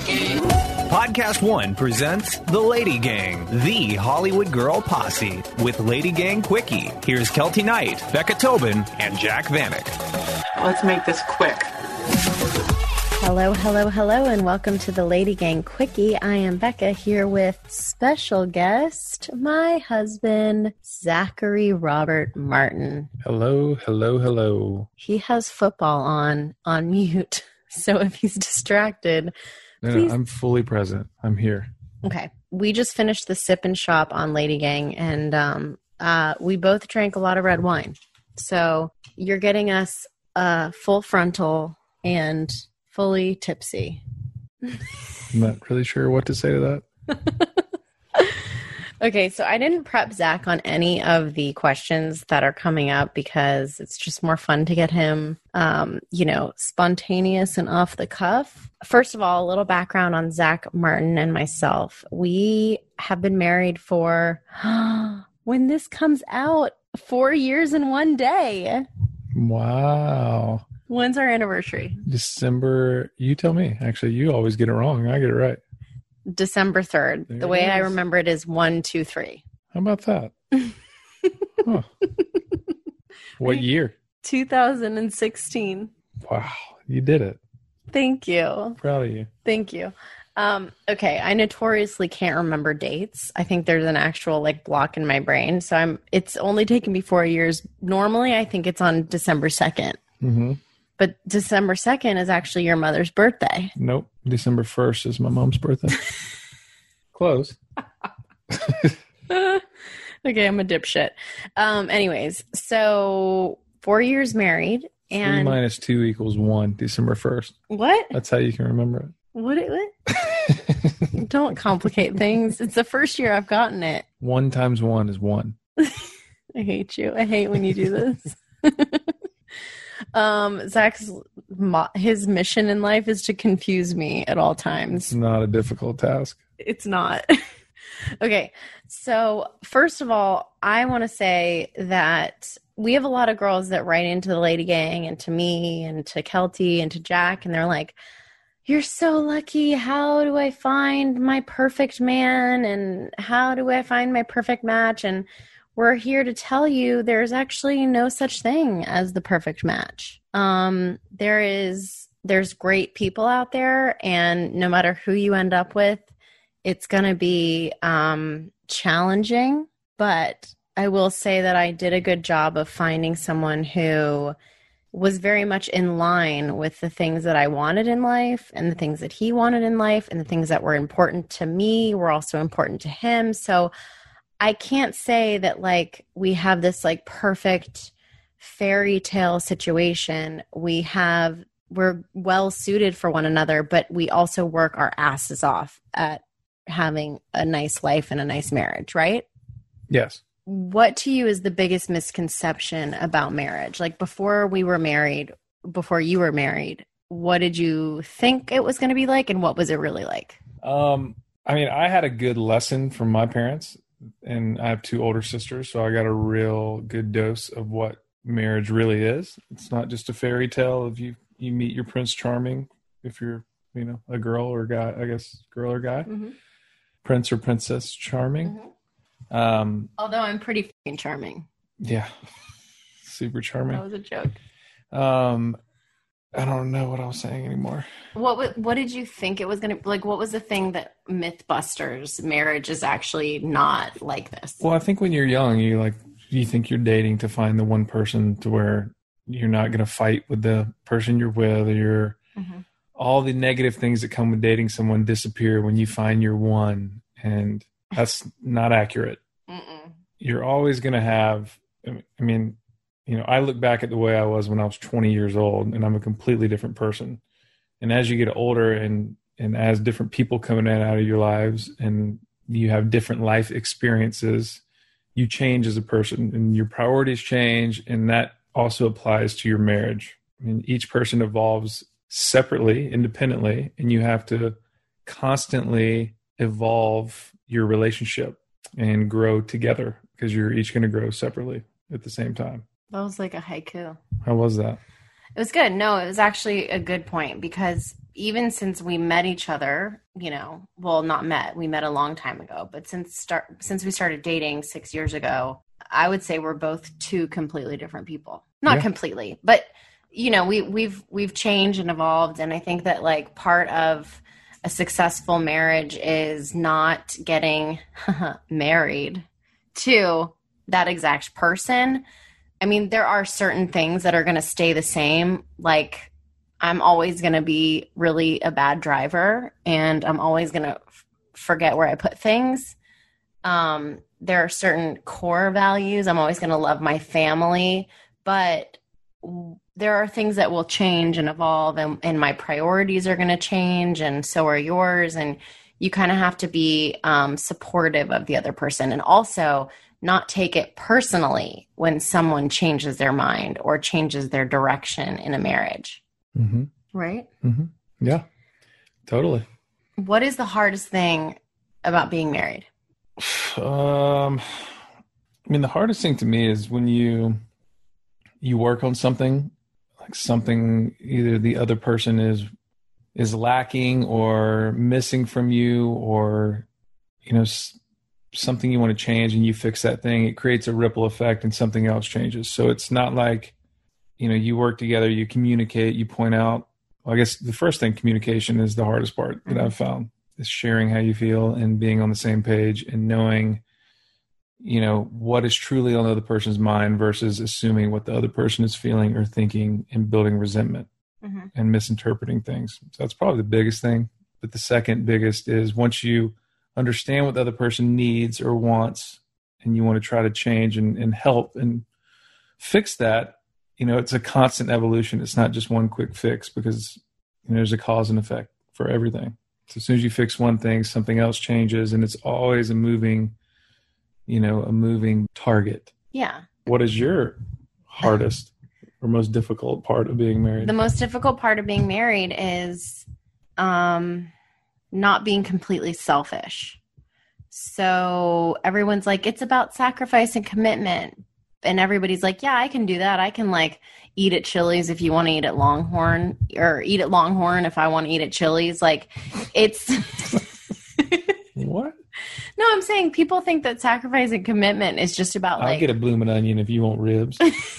Podcast One presents The Lady Gang, the Hollywood Girl Posse, with Lady Gang Quickie. Here's Kelty Knight, Becca Tobin, and Jack Vanek. Let's make this quick. Hello, and welcome to the Lady Gang Quickie. I am Becca here with special guest, my husband, Zachary Robert Martin. Hello. He has football on mute, so if he's distracted, No, I'm fully present. I'm here. Okay. We just finished the sip and shop on Lady Gang, and we both drank a lot of red wine. So you're getting us full frontal and fully tipsy. I'm not really sure what to say to that. Okay, so I didn't prep Zach on any of the questions that are coming up because it's just more fun to get him, spontaneous and off the cuff. First of all, a little background on Zach Martin and myself. We have been married for, when this comes out, 4 years and 1 day. Wow. When's our anniversary? December. You tell me. Actually, you always get it wrong. I get it right. December 3rd. There the way it I is. remember it is 1, 2, 3. How about that? Huh. What year? 2016. Wow. You did it. Thank you. Proud of you. Thank you. Okay, I notoriously can't remember dates. I think there's an actual block in my brain. So it's only taken me 4 years. Normally, I think it's on December 2nd. Mm-hmm. But December 2nd is actually your mother's birthday. Nope. December 1st is my mom's birthday. Close. Okay, I'm a dipshit. Anyways, so 4 years married. 3 And minus 2 equals 1. December 1st. what? That's how you can remember What? it. Don't complicate things. It's the first year I've gotten it. 1 times 1 is 1. I hate you. I hate when you do this. Zach's his mission in life is to confuse me at all It's times. not a difficult task. It's not. Okay. So first of all, I want to say that we have a lot of girls that write into the Lady Gang and to me and to Kelty and to Jack. And they're like, you're so lucky. How do I find my perfect man? And how do I find my perfect match? And we're here to tell you there's actually no such thing as the perfect match. There's great people out there, and no matter who you end up with, it's going to be challenging. But I will say that I did a good job of finding someone who was very much in line with the things that I wanted in life and the things that he wanted in life, and the things that were important to me were also important to him. So I can't say that we have this perfect fairy tale situation. We're well suited for one another, but we also work our asses off at having a nice life and a nice marriage, right? Yes. What to you is the biggest misconception about marriage? Before you were married, what did you think it was going to be like, and what was it really like? I had a good lesson from my parents, and I have 2 older sisters, so I got a real good dose of what marriage really is. It's not just a fairy tale of you meet your Prince Charming if you're, a girl or guy, I guess girl or guy, Mm-hmm. Prince or Princess Charming. Mm-hmm. Although I'm pretty fucking charming. Yeah, super charming. That was a joke. I don't know what I was saying anymore. What did you think it was going to what was the thing that Mythbusters marriage is actually not like this? Well, I think when you're young, you think you're dating to find the one person to where you're not going to fight with the person you're with, or Mm-hmm. all the negative things that come with dating someone disappear when you find your one, and that's not accurate. Mm-mm. You're always going to have, I look back at the way I was when I was 20 years old, and I'm a completely different person. And as you get older and as different people come in and out of your lives, and you have different life experiences, you change as a person, and your priorities change. And that also applies to your marriage. Each person evolves separately, independently, and you have to constantly evolve your relationship and grow together, because you're each going to grow separately at the same time. That was like a haiku. How was that? It was good. No, it was actually a good point because even since we met each other, well, not met, we met a long time ago, but since we started dating 6 years ago, I would say we're both two completely different people. Not completely, but we've changed and evolved. And I think that like part of a successful marriage is not getting married to that exact person. I mean, there are certain things that are going to stay the same. Like I'm always going to be really a bad driver and I'm always going to forget where I put things. There are certain core values. I'm always going to love my family, but there are things that will change and evolve and my priorities are going to change and so are yours. And you kind of have to be supportive of the other person and also not take it personally when someone changes their mind or changes their direction in a marriage. Mm-hmm. Right? Mm-hmm. Yeah, totally. What is the hardest thing about being married? I mean, the hardest thing to me is when you work on something, like something either the other person is lacking or missing from you, or something you want to change and you fix that thing, it creates a ripple effect and something else changes. So it's not like, you work together, you communicate, you point out. Well, I guess the first thing, communication is the hardest part that I've found, is sharing how you feel and being on the same page and knowing, what is truly on the other person's mind versus assuming what the other person is feeling or thinking and building resentment and misinterpreting things. So that's probably the biggest thing. But the second biggest is once you understand what the other person needs or wants and you want to try to change and help and fix that, it's a constant evolution. It's not just one quick fix because there's a cause and effect for everything. So as soon as you fix one thing, something else changes, and it's always a moving target. Yeah. What is your hardest or most difficult part of being married? The most difficult part of being married is not being completely selfish. So everyone's like, it's about sacrifice and commitment. And everybody's like, yeah, I can do that. I can like eat at Chili's if you want to eat at Longhorn, or eat at Longhorn if I want to eat at Chili's. Like it's what? No, I'm saying people think that sacrifice and commitment is just about I'll get a bloomin' onion if you want ribs.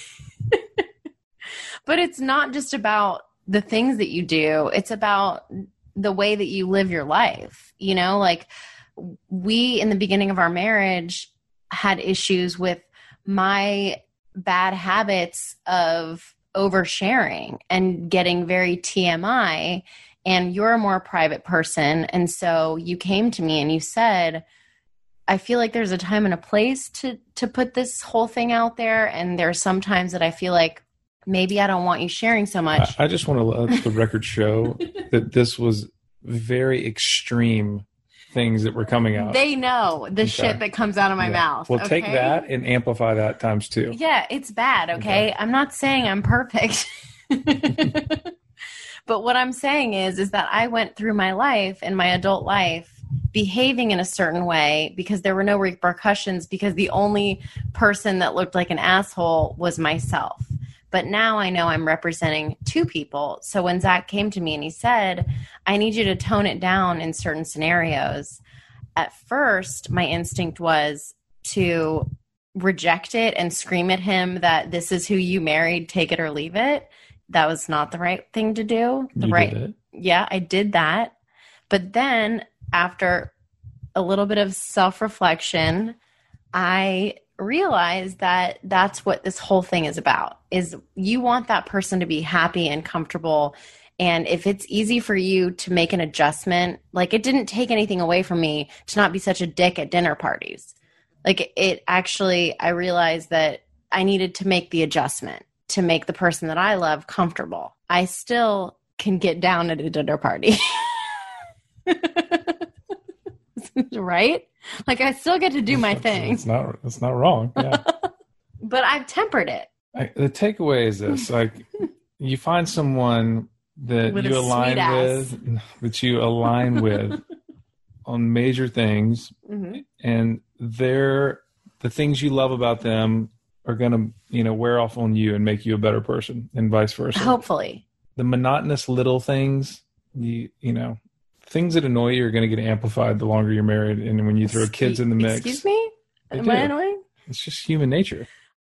But it's not just about the things that you do. It's about the way that you live your life. Like we, in the beginning of our marriage, had issues with my bad habits of oversharing and getting very TMI. And you're a more private person. And so you came to me and you said, I feel like there's a time and a place to put this whole thing out there. And there's some times that I feel like maybe I don't want you sharing so much. I just want to let the record show that this was very extreme things that were coming out. They know the shit that comes out of my mouth. Well, take that and amplify that times two. Yeah, it's bad, okay? I'm not saying I'm perfect. But what I'm saying is that I went through my life and my adult life behaving in a certain way because there were no repercussions, because the only person that looked like an asshole was myself. But now I know I'm representing two people. So when Zach came to me and he said, I need you to tone it down in certain scenarios, at first my instinct was to reject it and scream at him that this is who you married, take it or leave it. That was not the right thing to do. Yeah, I did that. But then after a little bit of self-reflection, I realized that that's what this whole thing is about, is you want that person to be happy and comfortable. And if it's easy for you to make an adjustment, like it didn't take anything away from me to not be such a dick at dinner parties. Like it actually, I realized that I needed to make the adjustment to make the person that I love comfortable. I still can get down at a dinner party. Right? Like I still get to do my thing. It's not wrong. Yeah. But I've tempered it. The takeaway is this: like, you find someone that you align with on major things, and the things you love about them are going to, wear off on you and make you a better person, and vice versa. Hopefully. The monotonous little things, things that annoy you are going to get amplified the longer you're married. And when you throw kids in the mix. Excuse me? Am I annoying? It's just human nature.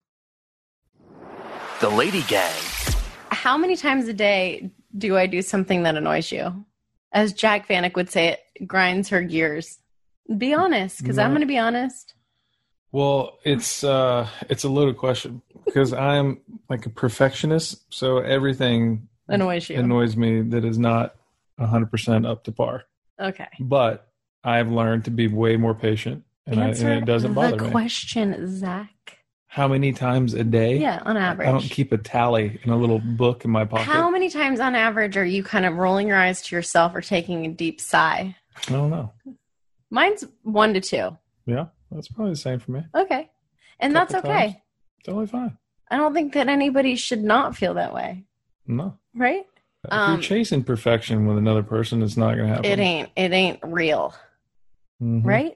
The Lady Gang. How many times a day do I do something that annoys you? As Jack Vanek would say, it grinds her gears. Be honest, because I'm going to be honest. Well, it's a loaded question because I'm like a perfectionist. So everything annoys me that is not 100% up to par. Okay. But I've learned to be way more patient, and it doesn't bother me. The question, Zach. How many times a day? Yeah, on average. I don't keep a tally in a little book in my pocket. How many times on average are you kind of rolling your eyes to yourself or taking a deep sigh? I don't know. Mine's 1 to 2. Yeah, that's probably the same for me. Okay. And that's okay. Times. Totally fine. I don't think that anybody should not feel that way. No. Right? If you're chasing perfection with another person, it's not going to happen. It ain't real. Mm-hmm. Right?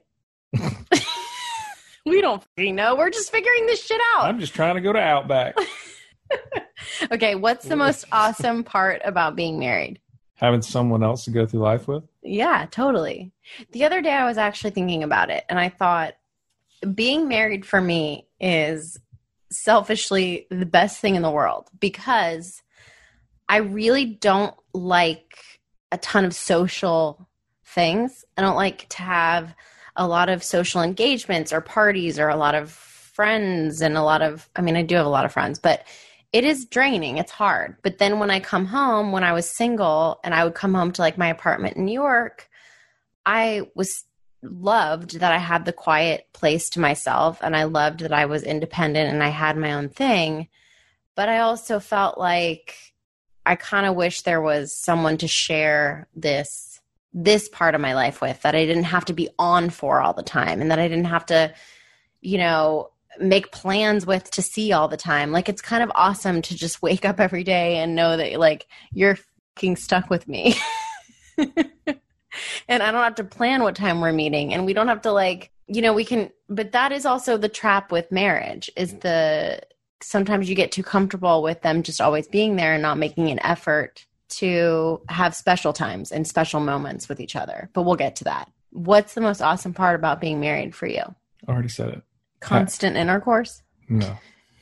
We don't know. We're just figuring this shit out. I'm just trying to go to Outback. Okay, what's the most awesome part about being married? Having someone else to go through life with? Yeah, totally. The other day I was actually thinking about it, and I thought being married for me is selfishly the best thing in the world because I really don't like a ton of social things. I don't like to have a lot of social engagements or parties or a lot of friends and I do have a lot of friends, but it is draining. It's hard. But then when I come home, when I was single and I would come home to like my apartment in New York, I was loved that I had the quiet place to myself and I loved that I was independent and I had my own thing. But I also felt like I kind of wish there was someone to share this part of my life with that I didn't have to be on for all the time and that I didn't have to, make plans with to see all the time. Like, it's kind of awesome to just wake up every day and know that like you're fucking stuck with me. And I don't have to plan what time we're meeting and we don't have to but that is also the trap with marriage is sometimes you get too comfortable with them just always being there and not making an effort to have special times and special moments with each other. But we'll get to that. What's the most awesome part about being married for you? I already said it. Constant intercourse? No.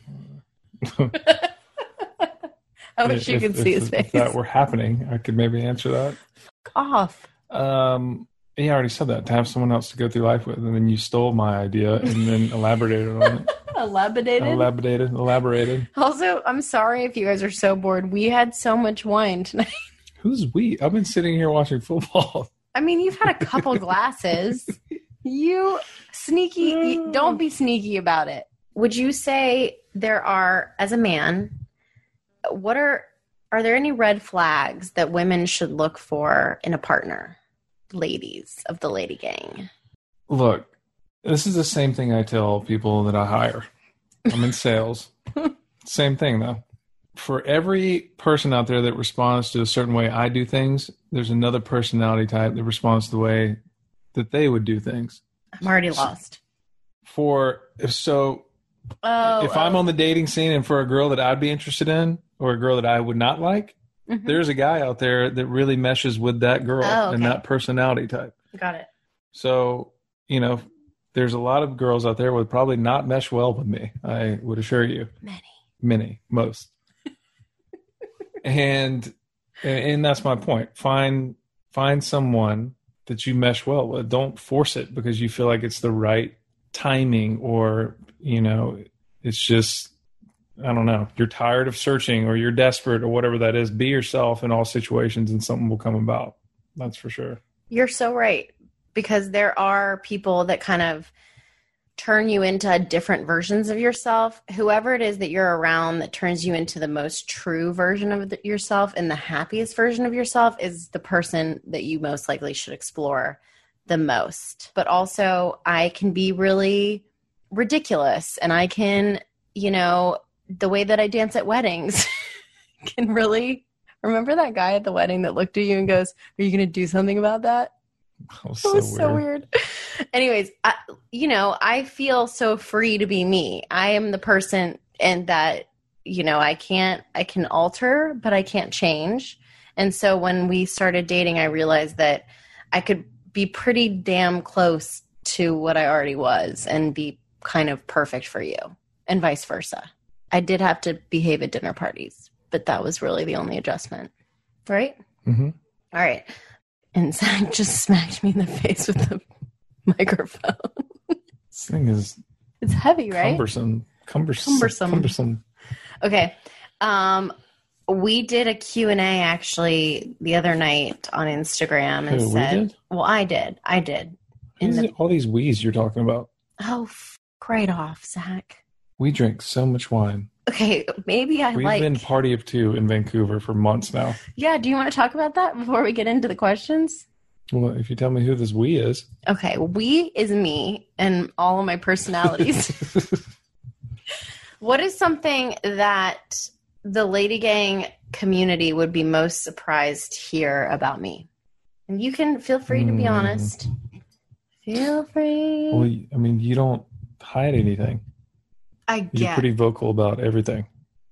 I wish you could see his face. If that were happening, I could maybe answer that. Off. Yeah, I already said that. To have someone else to go through life with, and then you stole my idea and then elaborated on it. Elaborated. Also, I'm sorry if you guys are so bored. We had so much wine tonight. Who's we? I've been sitting here watching football. I mean, you've had a couple glasses. You sneaky. Don't be sneaky about it. Would you say there are, as a man, are there any red flags that women should look for in a partner? Ladies of the Lady Gang. Look, this is the same thing I tell people that I hire. I'm in sales. Same thing, though. For every person out there that responds to a certain way I do things, there's another personality type that responds to the way that they would do things. I'm already lost. If I'm on the dating scene and for a girl that I'd be interested in or a girl that I would not like, mm-hmm. There's a guy out there that really meshes with that girl and that personality type. Got it. So, there's a lot of girls out there would probably not mesh well with me. I would assure you. Many, most. and that's my point. Find someone that you mesh well with. Don't force it because you feel like it's the right timing or, it's just, I don't know, you're tired of searching or you're desperate or whatever that is. Be yourself in all situations and something will come about. That's for sure. You're so right. Because there are people that kind of turn you into different versions of yourself. Whoever it is that you're around that turns you into the most true version of yourself and the happiest version of yourself is the person that you most likely should explore the most. But also, I can be really ridiculous and I can, the way that I dance at weddings can really... Remember that guy at the wedding that looked at you and goes, are you going to do something about that? That was so weird. Anyways, I feel so free to be me. I am the person, and that, I can alter, but I can't change. And so when we started dating, I realized that I could be pretty damn close to what I already was and be kind of perfect for you, and vice versa. I did have to behave at dinner parties, but that was really the only adjustment. Right? Mm-hmm. All right. And Zach just smacked me in the face with the microphone. This thing is... It's heavy, right? Cumbersome. Okay. We did a Q&A actually the other night on Instagram and said... We did? Well, I did. All these wees you're talking about? Oh, right off, Zach. We drink so much wine. Okay, maybe We've been party of two in Vancouver for months now. Yeah, do you want to talk about that before we get into the questions? Well, if you tell me who this we is. Okay, we is me and all of my personalities. What is something that the Lady Gang community would be most surprised to hear about me? And you can feel free to be honest. Feel free. Well, I mean, you don't hide anything. You're pretty vocal about everything.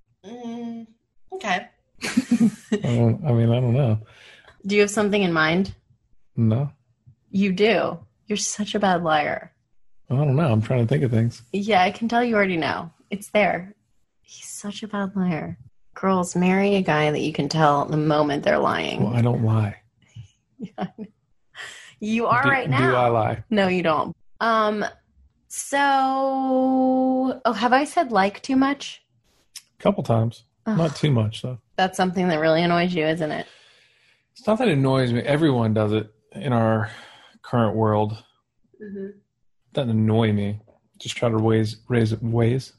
Okay. I don't know. Do you have something in mind? No. You do. You're such a bad liar. I don't know. I'm trying to think of things. Yeah, I can tell you already know. It's there. He's such a bad liar. Girls, marry a guy that you can tell the moment they're lying. Well, I don't lie. Yeah, you are right now. Do I lie? No, you don't. Have I said like too much? A couple times. Ugh. Not too much, though. That's something that really annoys you, isn't it? It's not that it annoys me. Everyone does it in our current world. Mm-hmm. It doesn't annoy me. Just try to raise awareness.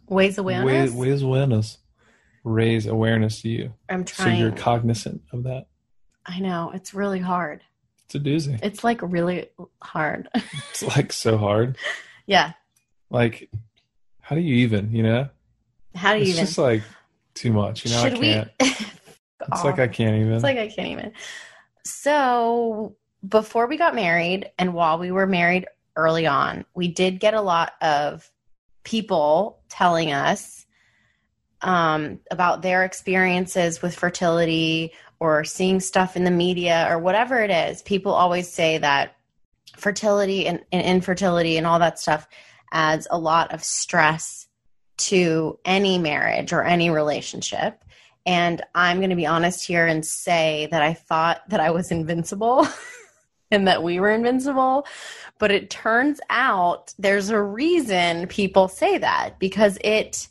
Raise awareness to you. I'm trying. So you're cognizant of that. I know. It's really hard. It's a doozy. It's like really hard. It's like so hard. Yeah. Like, how do you even, How do you even? It's just like too much, I can't. It's like I can't even. So before we got married and while we were married early on, we did get a lot of people telling us about their experiences with fertility or seeing stuff in the media or whatever it is. People always say that fertility and infertility and all that stuff adds a lot of stress to any marriage or any relationship. And I'm going to be honest here and say that I thought that I was invincible and that we were invincible. But it turns out there's a reason people say that, because it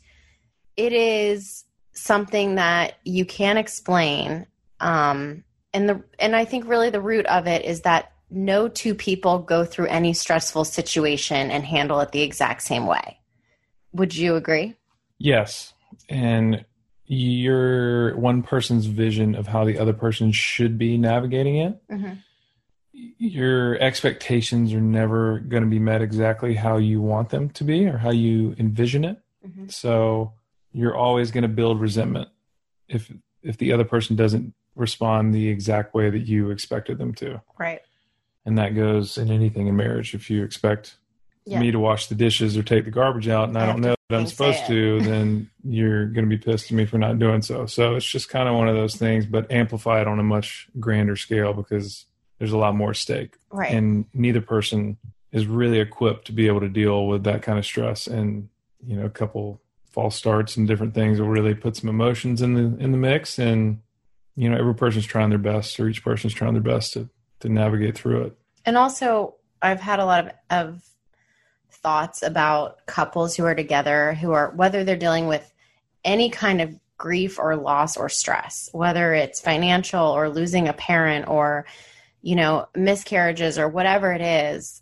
is something that you can't explain. And I think really the root of it is that no two people go through any stressful situation and handle it the exact same way. Would you agree? Yes. And you're one person's vision of how the other person should be navigating it. Mm-hmm. Your expectations are never going to be met exactly how you want them to be or how you envision it. Mm-hmm. So you're always going to build resentment if the other person doesn't respond the exact way that you expected them to. Right. And that goes in anything in marriage. If you expect me to wash the dishes or take the garbage out and I don't know that I'm supposed to, then you're going to be pissed at me for not doing so. So it's just kind of one of those things, but amplify it on a much grander scale because there's a lot more at stake. Right. And neither person is really equipped to be able to deal with that kind of stress. And, a couple false starts and different things will really put some emotions in the mix. And, every person's trying their best, or each person's trying their best to navigate through it. And also, I've had a lot of thoughts about couples who are together, whether they're dealing with any kind of grief or loss or stress, whether it's financial or losing a parent or, miscarriages or whatever it is,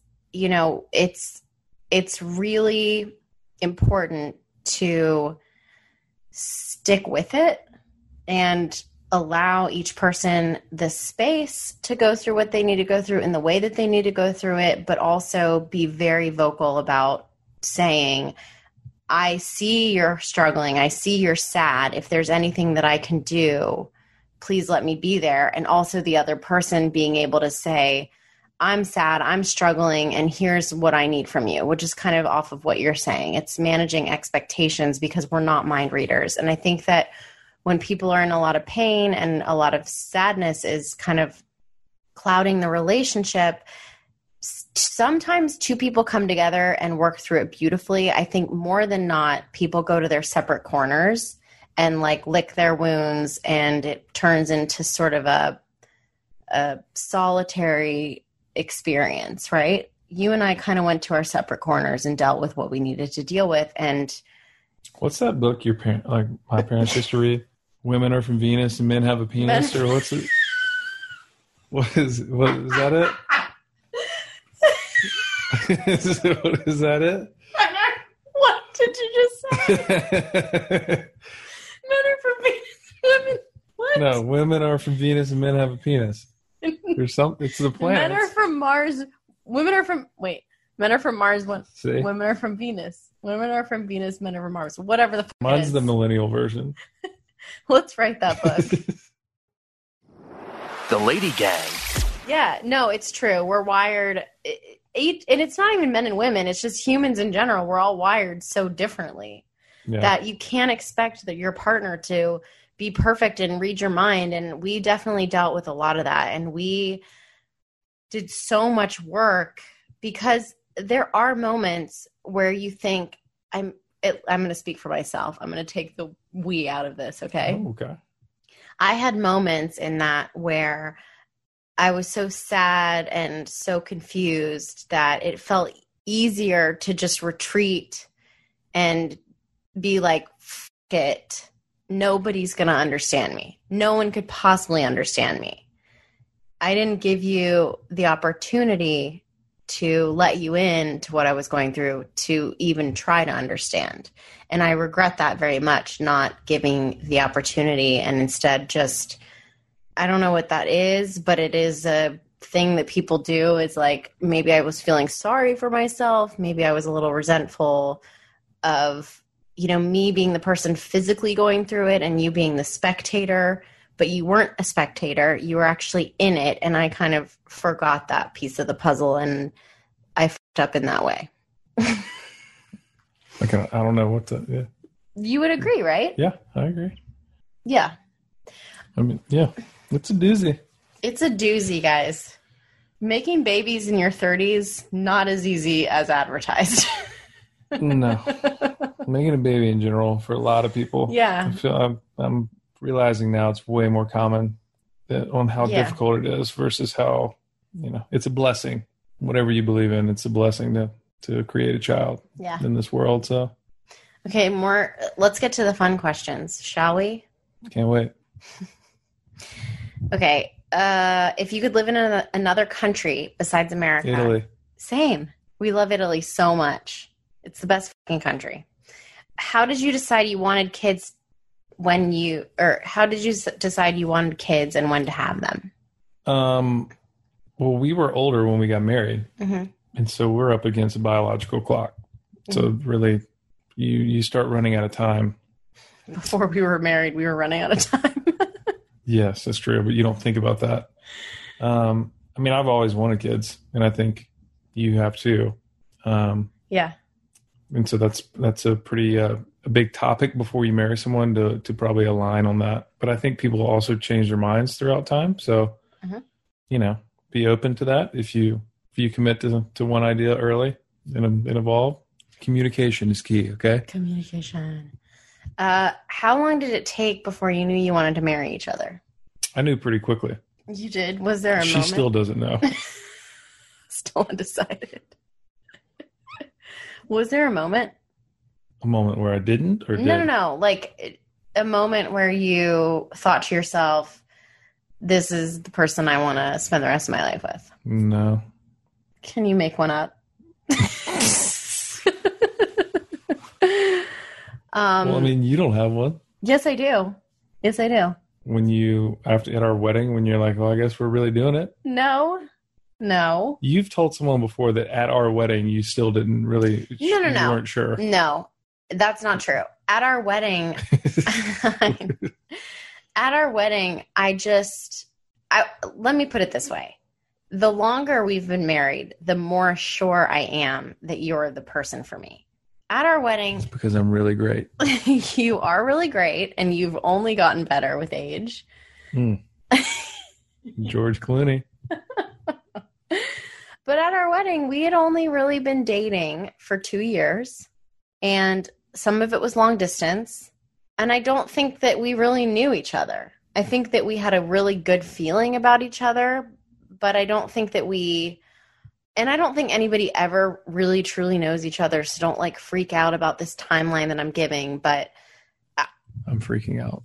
it's really important to stick with it and allow each person the space to go through what they need to go through in the way that they need to go through it, but also be very vocal about saying, I see you're struggling. I see you're sad. If there's anything that I can do, please let me be there. And also the other person being able to say, I'm sad, I'm struggling, and here's what I need from you, which is kind of off of what you're saying. It's managing expectations because we're not mind readers. And I think that when people are in a lot of pain and a lot of sadness is kind of clouding the relationship, sometimes two people come together and work through it beautifully. I think more than not, people go to their separate corners and like lick their wounds, and it turns into sort of a solitary experience, right? You and I kind of went to our separate corners and dealt with what we needed to deal with. And what's that book my parents used to read? Women are from Venus and men have a penis, or what's it? What is that it? Is that it? What did you just say? Men are from Venus. Women. What? No, women are from Venus and men have a penis. There's something. It's the planet. Men are from Mars. Women are from. Wait. Men are from Mars. See? Women are from Venus. Women are from Venus. Men are from Mars. Whatever the. Mine's is. the millennial version. Let's write that book. The Lady Gang. Yeah. No, it's true. We're wired. And it's not even men and women. It's just humans in general. We're all wired so differently that you can't expect that your partner to be perfect and read your mind. And we definitely dealt with a lot of that. And we did so much work because there are moments where you think, I'm going to speak for myself. I'm going to take the we out of this. Okay. Oh, okay. I had moments in that where I was so sad and so confused that it felt easier to just retreat and be like, F it. Nobody's going to understand me. No one could possibly understand me. I didn't give you the opportunity to let you in to what I was going through to even try to understand. And I regret that very much, not giving the opportunity and instead just, I don't know what that is, but it is a thing that people do. Is like, maybe I was feeling sorry for myself. Maybe I was a little resentful of, me being the person physically going through it and you being the spectator, but you weren't a spectator. You were actually in it. And I kind of forgot that piece of the puzzle and I fucked up in that way. I don't know what to, yeah. You would agree, right? Yeah, I agree. Yeah. I mean, yeah, it's a doozy. It's a doozy, guys. Making babies in your 30s, not as easy as advertised. No. Making a baby in general for a lot of people. Yeah. I'm realizing now it's way more common on how difficult it is versus how, it's a blessing. Whatever you believe in, it's a blessing to create a child in this world. So, okay, let's get to the fun questions, shall we? Can't wait. Okay. If you could live in another country besides America. Italy. Same. We love Italy so much. It's the best fucking country. How did you decide you wanted kids how did you decide you wanted kids and when to have them? Well, we were older when we got married. Mm-hmm. And so we're up against a biological clock. Mm-hmm. So really you start running out of time. Before we were married, we were running out of time. Yes, that's true. But you don't think about that. I've always wanted kids, and I think you have too. Yeah. And so that's a pretty a big topic before you marry someone to probably align on that. But I think people also change their minds throughout time. So, be open to that. If you commit to one idea early and evolve, communication is key. Okay. Communication. How long did it take before you knew you wanted to marry each other? I knew pretty quickly. You did? Was there a moment? She still doesn't know. Still undecided. Was there a moment? A moment where I didn't or did? No. Like a moment where you thought to yourself, this is the person I want to spend the rest of my life with. No. Can you make one up? Well, you don't have one. Yes, I do. When at our wedding, when you're like, well, I guess we're really doing it. No. You've told someone before that at our wedding, you still didn't really. No. You weren't sure. No, that's not true. At our wedding, let me put it this way. the longer we've been married, the more sure I am that you're the person for me. At our wedding, It's because I'm really great. you are really great, and you've only gotten better with age. George Clooney. But at our wedding, we had only really been dating for 2 years, and some of it was long distance. And I don't think that we really knew each other. I think that we had a really good feeling about each other, but I don't think that and I don't think anybody ever really truly knows each other, so don't like freak out about this timeline that I'm giving, but I'm freaking out.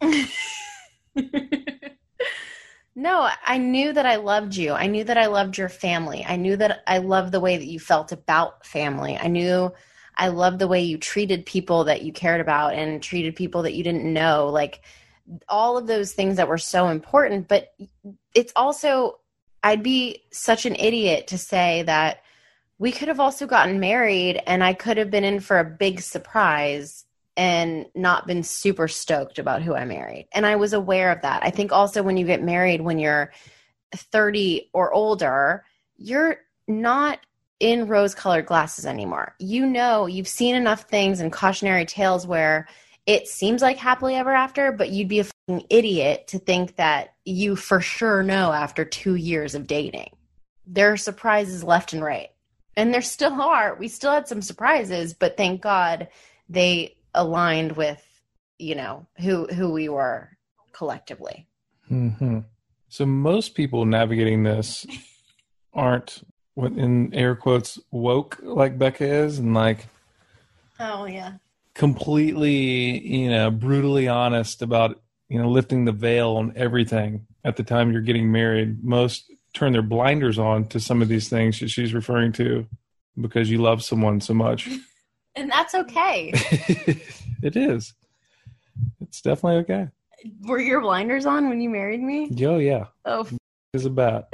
No, I knew that I loved you. I knew that I loved your family. I knew that I loved the way that you felt about family. I knew I loved the way you treated people that you cared about and treated people that you didn't know. Like all of those things that were so important. But it's also, I'd be such an idiot to say that we could have also gotten married and I could have been in for a big surprise and not been super stoked about who I married. And I was aware of that. I think also when you get married, when you're 30 or older, you're not in rose-colored glasses anymore. You know, you've seen enough things and cautionary tales where it seems like happily ever after, but you'd be a fucking idiot to think that you for sure know after 2 years of dating. There are surprises left and right. And there still are. We still had some surprises, but thank God they aligned with, you know, who we were collectively. Mm-hmm. So most people navigating this aren't, what in air quotes, woke like Becca is, and like, oh yeah, completely, you know, brutally honest about, you know, lifting the veil on everything at the time you're getting married. Most turn their blinders on to some of these things that she's referring to because you love someone so much. And that's okay. It is. It's definitely okay. Were your blinders on when you married me? Yo, yeah. Oh, Is a bat.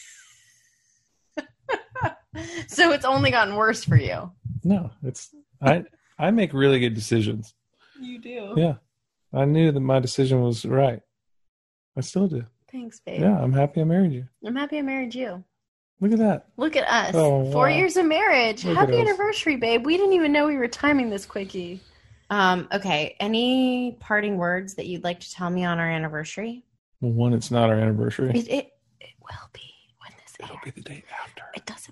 so it's only gotten worse for you. No, it's I make really good decisions. You do. Yeah. I knew that my decision was right. I still do. Thanks, babe. Yeah, I'm happy I married you. I'm happy I married you. Look at that. Look at us. Oh, 4 wow. years of marriage. Look Happy at us. anniversary, babe. We didn't even know we were timing this quickie. Okay. Any parting words that you'd like to tell me on our anniversary? Well, one, it's not our anniversary. It will be when this airs. It'll be the day after. It doesn't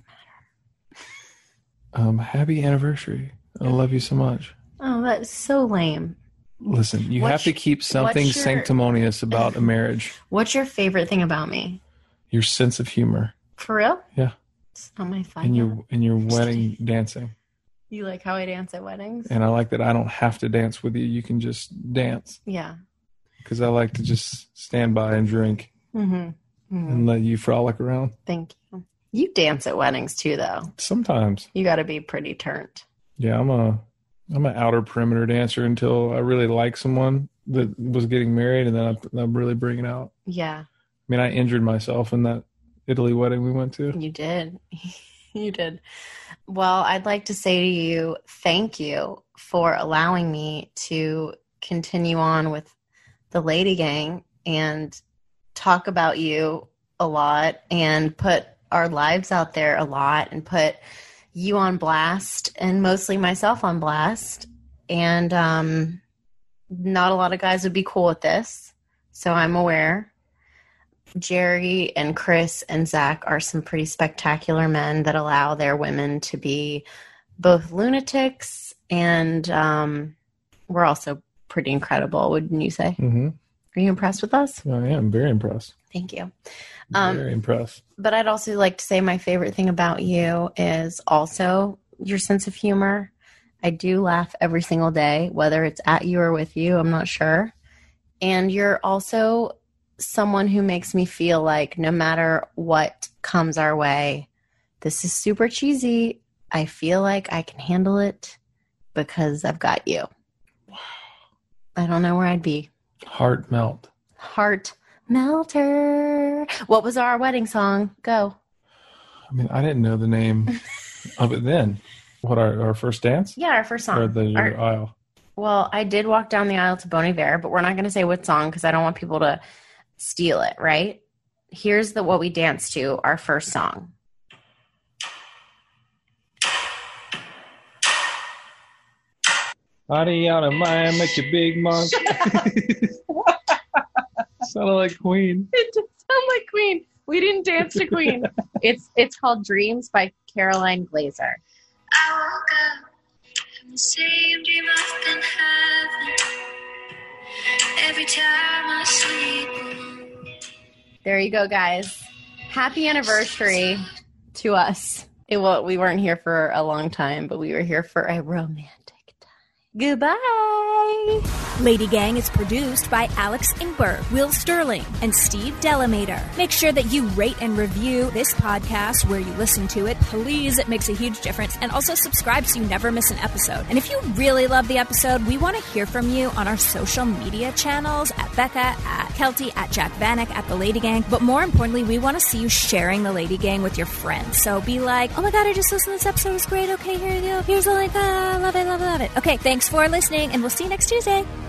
matter. Happy anniversary. I love you so much. Oh, that's so lame. Listen, you What's- have to keep something what's your- sanctimonious about a marriage. What's your favorite thing about me? Your sense of humor. For real? Yeah. It's not my fun. And your wedding dancing. You like how I dance at weddings? And I like that I don't have to dance with you. You can just dance. Yeah. Because I like to just stand by and drink Mm-hmm. and let you frolic around. Thank you. You dance at weddings too, though. Sometimes. You got to be pretty turned. Yeah, I'm an outer perimeter dancer until I really like someone that was getting married, and then I really bring it out. Yeah, I mean, I injured myself in that Italy wedding we went to. you did. You did. Well, I'd like to say to you, thank you for allowing me to continue on with the Lady Gang and talk about you a lot and put our lives out there a lot and put you on blast and mostly myself on blast. And not a lot of guys would be cool with this, so I'm aware. Jerry and Chris and Zach are some pretty spectacular men that allow their women to be both lunatics and we're also pretty incredible, wouldn't you say? Mm-hmm. Are you impressed with us? I am very impressed. Thank you. Very impressed. But I'd also like to say my favorite thing about you is also your sense of humor. I do laugh every single day, whether it's at you or with you, I'm not sure. And you're also someone who makes me feel like no matter what comes our way, this is super cheesy. I feel like I can handle it because I've got you. Wow. I don't know where I'd be. Heart melt. Heart melter. What was our wedding song? Go. I mean, I didn't know the name of it then. What, our first dance? Yeah, our first song. Or the aisle? Well, I did walk down the aisle to Bon Iver, but we're not going to say what song because I don't want people to steal it, right? here's what we danced to, our first song. Body out of mind, make your big monk. Sounded like Queen. It did sound like Queen. We didn't dance to Queen. It's called Dreams by Caroline Glazer. I woke up from the same dream I've been having every time I sleep. There you go, guys. Happy anniversary to us. We weren't here for a long time, but we were here for a romantic time. Goodbye. Lady Gang is produced by Alex Ingber, Will Sterling, and Steve Delamater. Make sure that you rate and review this podcast where you listen to it. Please, it makes a huge difference. And also subscribe so you never miss an episode. And if you really love the episode, we want to hear from you on our social media channels at Becca, at Kelty, at Jack Vanek, at The Lady Gang. But more importantly, we want to see you sharing The Lady Gang with your friends. So be like, oh my God, I just listened to this episode. It was great. Okay, here you go. Here's the link. Love it, love it, love it. Okay, thanks for listening, and we'll see you next Tuesday.